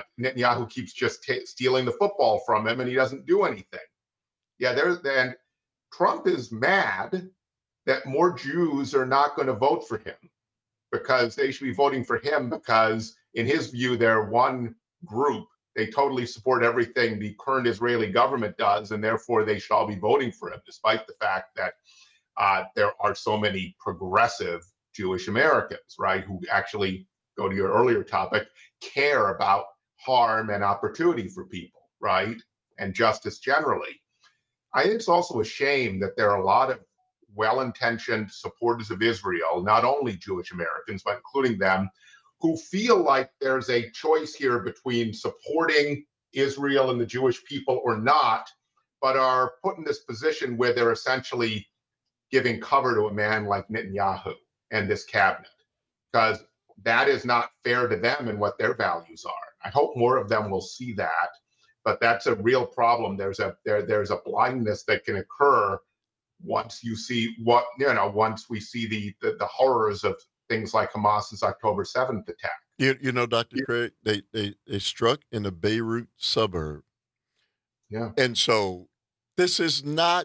Netanyahu keeps just stealing the football from him and he doesn't do anything. Yeah, Trump is mad that more Jews are not going to vote for him, because they should be voting for him because, in his view, they're one group. They totally support everything the current Israeli government does, and therefore they should all be voting for him, despite the fact that there are so many progressive Jewish Americans, right, who actually, go to your earlier topic, care about harm and opportunity for people, right, and justice generally. I think it's also a shame that there are a lot of well-intentioned supporters of Israel, not only Jewish Americans, but including them, who feel like there's a choice here between supporting Israel and the Jewish people or not, but are put in this position where they're essentially giving cover to a man like Netanyahu and this cabinet, because that is not fair to them and what their values are. I hope more of them will see that, but that's a real problem. There's a blindness that can occur once you see once we see the horrors of things like Hamas's October 7th attack. You know, Dr. Craig, they struck in a Beirut suburb. Yeah. And so this is not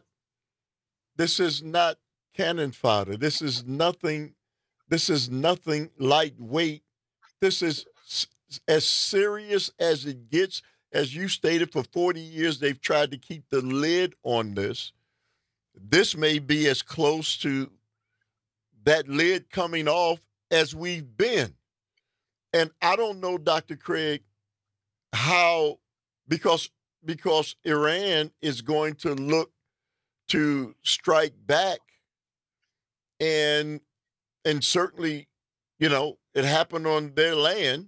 cannon fodder. This is nothing lightweight. This is as serious as it gets. As you stated, for 40 years, they've tried to keep the lid on this. This may be as close to that lid coming off as we've been. And I don't know, Dr. Craig, how, because Iran is going to look to strike back, and certainly, it happened on their land,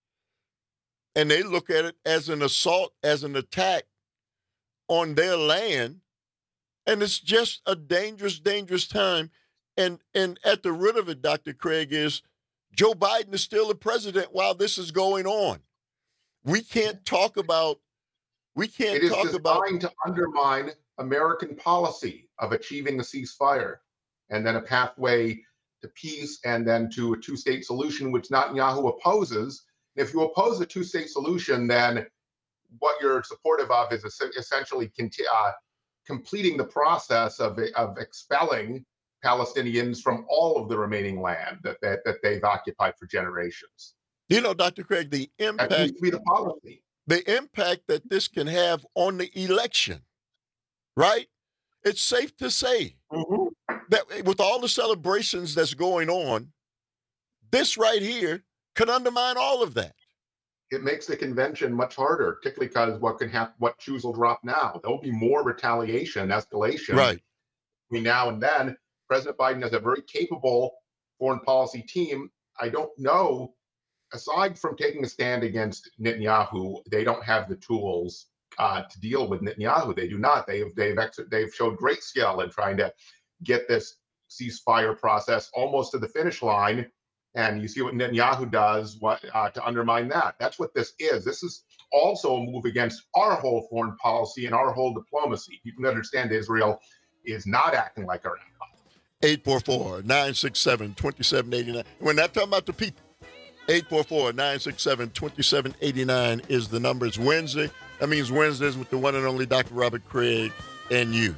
and they look at it as an assault, as an attack on their land. And it's just a dangerous, dangerous time. And at the root of it, Dr. Craig, is Joe Biden is still the president while this is going on. We can't talk about. It is designed to undermine American policy of achieving a ceasefire and then a pathway to peace and then to a two-state solution, which Netanyahu opposes. If you oppose a two-state solution, then what you're supportive of is essentially completing the process of expelling Palestinians from all of the remaining land that they've occupied for generations. Dr. Craig, the impact, that needs to be the policy. The impact that this can have on the election, right? It's safe to say that with all the celebrations that's going on, this right here could undermine all of that. It makes the convention much harder, particularly because what shoes will drop now. There'll be more retaliation, escalation between now and then. President Biden has a very capable foreign policy team. I don't know, aside from taking a stand against Netanyahu, they don't have the tools to deal with Netanyahu. They do not. They've showed great skill in trying to get this ceasefire process almost to the finish line. And you see what Netanyahu does to undermine that. That's what this is. This is also a move against our whole foreign policy and our whole diplomacy. You can understand Israel is not acting like our empire. 844-967-2789. We're not talking about the people. 844-967-2789 is the number. It's Wednesday. That means Wednesdays with the one and only Dr. Robert Craig and you.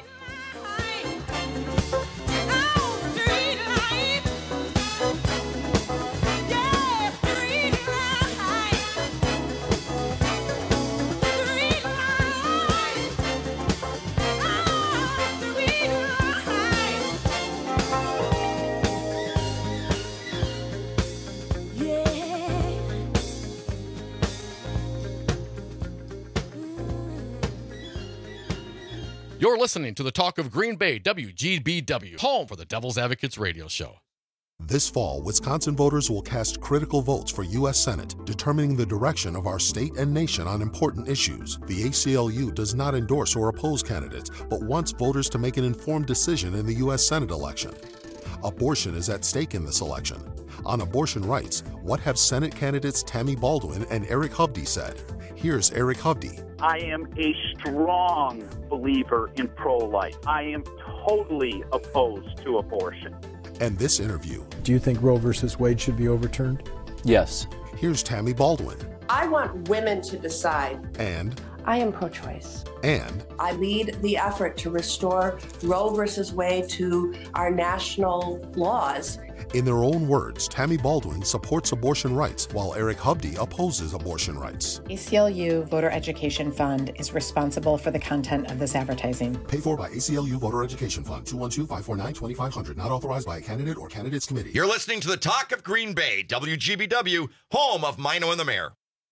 You're listening to the Talk of Green Bay, WGBW, home for the Devil's Advocates radio show. This fall, Wisconsin voters will cast critical votes for U.S. Senate, determining the direction of our state and nation on important issues. The ACLU does not endorse or oppose candidates, but wants voters to make an informed decision in the U.S. Senate election. Abortion is at stake in this election. On abortion rights, what have Senate candidates Tammy Baldwin and Eric Hovde said? Here's Eric Hovde. I am a strong believer in pro-life. I am totally opposed to abortion. And this interview. Do you think Roe versus Wade should be overturned? Yes. Here's Tammy Baldwin. I want women to decide. And I am pro-choice. And I lead the effort to restore Roe versus Wade to our national laws. in their own words, Tammy Baldwin supports abortion rights while Eric Hubdy opposes abortion rights. ACLU Voter Education Fund is responsible for the content of this advertising. Paid for by ACLU Voter Education Fund, 212-549-2500, not authorized by a candidate or candidates committee. You're listening to the Talk of Green Bay, WGBW, home of Mino and the Mayor.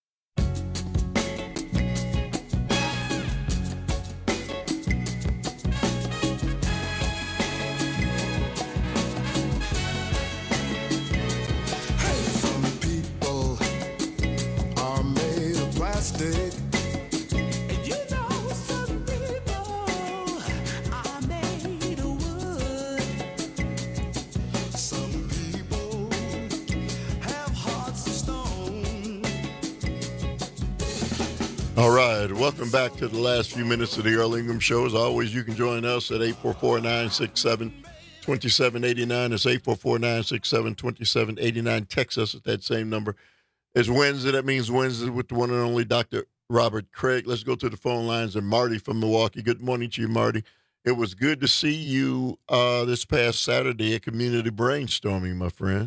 Plastic. And you know some people are made of wood. Some people have hearts of stone. All right, welcome back to the last few minutes of the Earl Ingram Show. As always, you can join us at 844-967-2789. It's 844-967-2789. Text us at that same number. It's Wednesday. That means Wednesday with the one and only Dr. Robert Craig. Let's go to the phone lines. And Marty from Milwaukee. Good morning to you, Marty. It was good to see you this past Saturday at Community Brainstorming, my friend.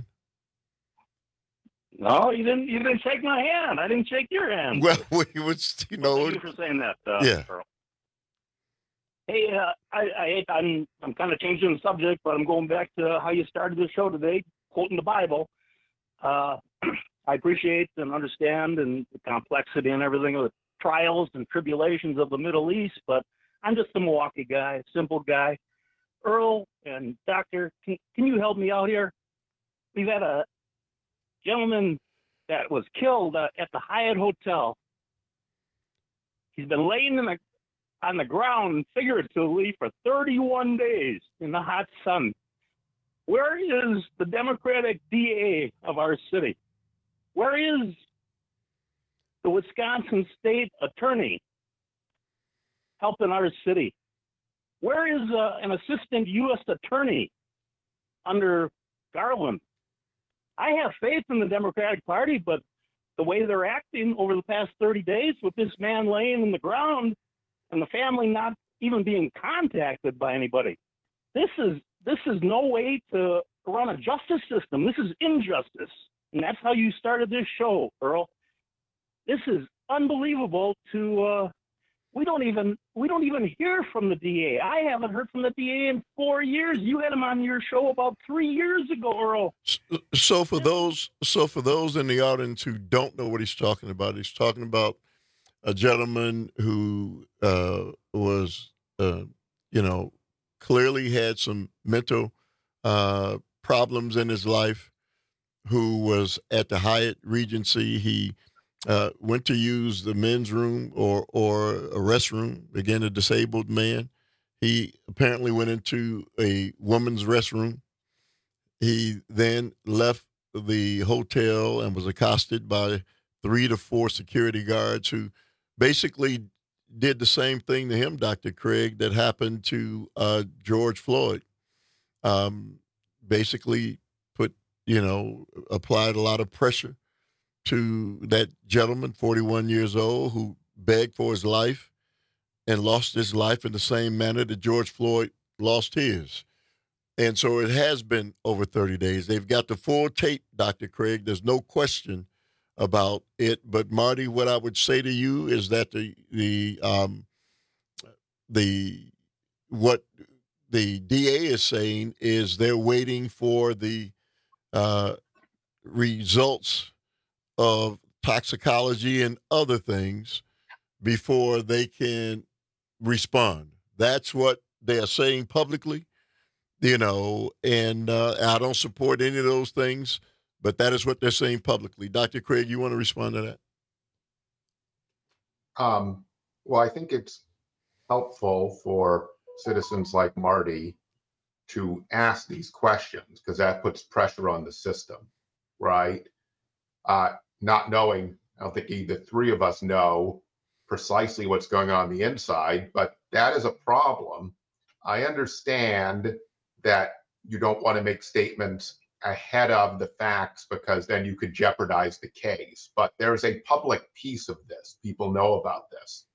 No, you didn't shake my hand. I didn't shake your hand. Well, we was, Thank you for saying that. Yeah. Earl. Hey, I'm kind of changing the subject, but I'm going back to how you started the show today, quoting the Bible. I appreciate and understand and the complexity and everything of the trials and tribulations of the Middle East, but I'm just a Milwaukee guy, a simple guy. Earl and Doctor, can you help me out here? We've had a gentleman that was killed at the Hyatt Hotel. He's been laying on the ground, figuratively, for 31 days in the hot sun. Where is the Democratic DA of our city? Where is the Wisconsin State Attorney helping our city? Where is an assistant U.S. attorney under Garland? I have faith in the Democratic Party, but the way they're acting over the past 30 days with this man laying in the ground and the family not even being contacted by anybody, this is no way to run a justice system. This is injustice. And that's how you started this show, Earl. This is unbelievable we don't even hear from the DA. I haven't heard from the DA in 4 years. You had him on your show about 3 years ago, Earl. So for those in the audience who don't know what he's talking about a gentleman who was clearly had some mental problems in his life, who was at the Hyatt Regency. He went to use the men's room or a restroom, again, a disabled man. He apparently went into a woman's restroom. He then left the hotel and was accosted by 3 to 4 security guards who basically did the same thing to him, Dr. Craig, that happened to George Floyd. Basically applied a lot of pressure to that gentleman, 41 years old, who begged for his life and lost his life in the same manner that George Floyd lost his. And so it has been over 30 days. They've got the full tape, Dr. Craig. There's no question about it. But Marty, what I would say to you is that what the DA is saying is they're waiting for the results of toxicology and other things before they can respond. That's what they're saying publicly, and I don't support any of those things, but that is what they're saying publicly. Dr. Craig, you want to respond to that? Well, I think it's helpful for citizens like Marty to ask these questions because that puts pressure on the system, right? Not knowing, I don't think either three of us know precisely what's going on the inside, but that is a problem. I understand that you don't want to make statements ahead of the facts because then you could jeopardize the case, but there's a public piece of this. People know about this,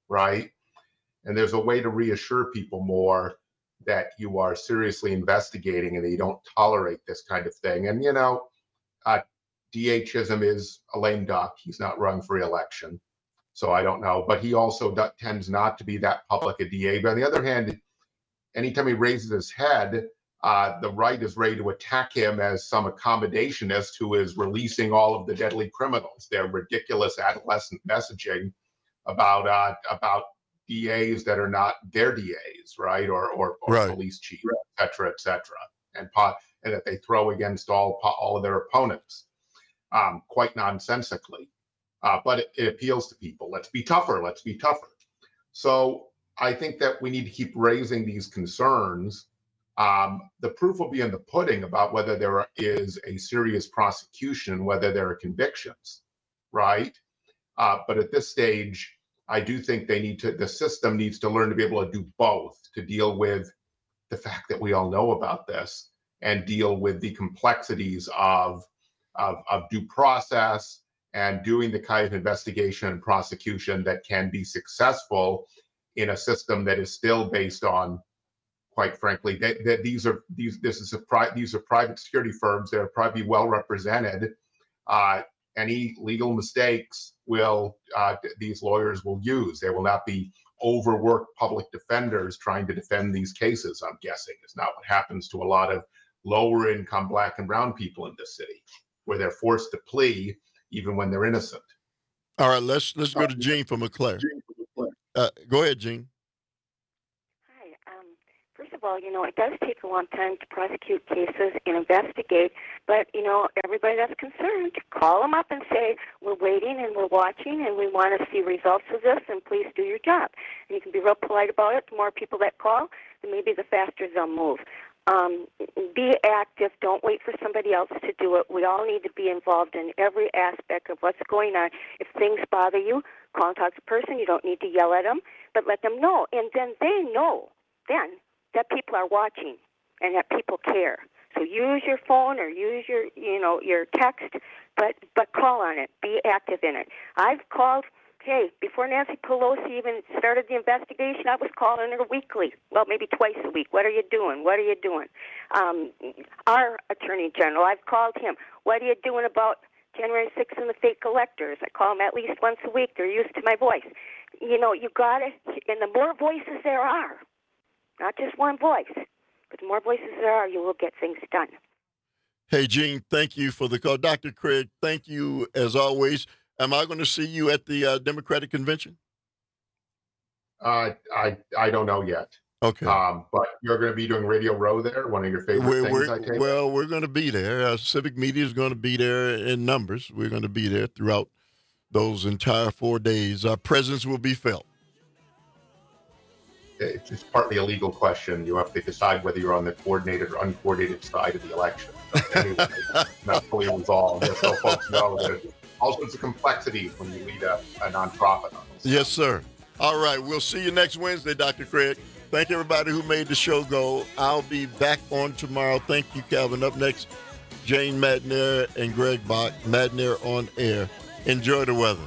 right? And there's a way to reassure people more that you are seriously investigating and that you don't tolerate this kind of thing. And, you know, D.A. Chisholm is a lame duck. He's not running for re-election. So I don't know. But he also tends not to be that public a DA. But on the other hand, anytime he raises his head, the right is ready to attack him as some accommodationist who is releasing all of the deadly criminals. Their ridiculous adolescent messaging about DAs that are not their DAs, right? Or Right. police chief, et cetera, and that they throw against all of their opponents, quite nonsensically. But it appeals to people. Let's be tougher. Let's be tougher. So I think that we need to keep raising these concerns. The proof will be in the pudding about whether there is a serious prosecution, whether there are convictions, right? But at this stage, I do think the system needs to learn to be able to do both, to deal with the fact that we all know about this and deal with the complexities of due process and doing the kind of investigation and prosecution that can be successful in a system that is still based on, quite frankly, that these are private security firms that are probably well represented. Any legal mistakes these lawyers will use. They will not be overworked public defenders trying to defend these cases, I'm guessing. It's not what happens to a lot of lower income Black and brown people in this city, where they're forced to plea even when they're innocent. All right, let's go to Jean from McClare. Go ahead, Jean. First of all, you know, it does take a long time to prosecute cases and investigate, but, you know, everybody that's concerned, call them up and say, we're waiting and we're watching and we want to see results of this, and please do your job. And you can be real polite about it. The more people that call, then maybe the faster they'll move. Be active. Don't wait for somebody else to do it. We all need to be involved in every aspect of what's going on. If things bother you, contact the person. You don't need to yell at them, but let them know. And then they know then that people are watching and that people care. So use your phone or use your text, but call on it. Be active in it. I've called. Hey, before Nancy Pelosi even started the investigation, I was calling her weekly. Well, maybe twice a week. What are you doing? What are you doing? Our Attorney General, I've called him. What are you doing about January 6th and the fake electors? I call him at least once a week. They're used to my voice. You know, you got to, and the more voices there are, not just one voice, but the more voices there are, you will get things done. Hey, Jean, thank you for the call. Dr. Craig, thank you as always. Am I going to see you at the Democratic Convention? I don't know yet. Okay. But you're going to be doing Radio Row there, one of your favorite things, I take it? Well, we're going to be there. Civic Media is going to be there in numbers. We're going to be there throughout those entire 4 days. Our presence will be felt. It's partly a legal question. You have to decide whether you're on the coordinated or uncoordinated side of the election. Anyway, not fully resolved. Just so folks know there's all sorts of complexities when you lead a nonprofit. Yes, sir. All right. We'll see you next Wednesday, Dr. Craig. Thank everybody who made the show go. I'll be back on tomorrow. Thank you, Calvin. Up next, Jane Madner and Greg Bach. Madner on air. Enjoy the weather.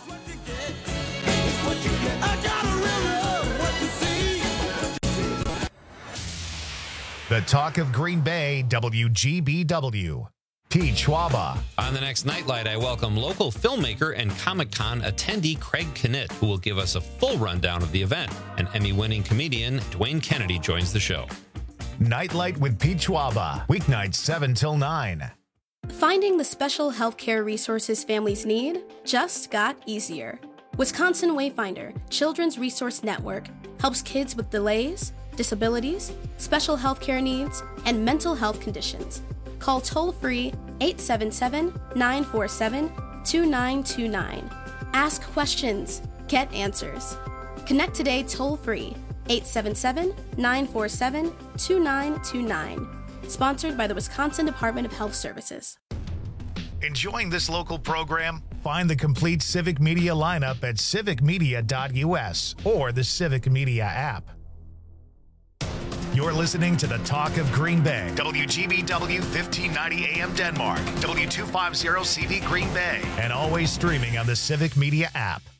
The Talk of Green Bay, WGBW. Pete Schwaba. On the next Nightlight, I welcome local filmmaker and Comic-Con attendee Craig Knitt, who will give us a full rundown of the event. And Emmy-winning comedian Dwayne Kennedy joins the show. Nightlight with Pete Schwaba. Weeknights 7 till 9. Finding the special healthcare resources families need just got easier. Wisconsin Wayfinder Children's Resource Network helps kids with delays, disabilities, special healthcare needs, and mental health conditions. Call toll-free 877-947-2929. Ask questions. Get answers. Connect today toll-free 877-947-2929. Sponsored by the Wisconsin Department of Health Services. Enjoying this local program? Find the complete Civic Media lineup at civicmedia.us or the Civic Media app. You're listening to the Talk of Green Bay. WGBW 1590 AM Denmark. W250 CD Green Bay. And always streaming on the Civic Media app.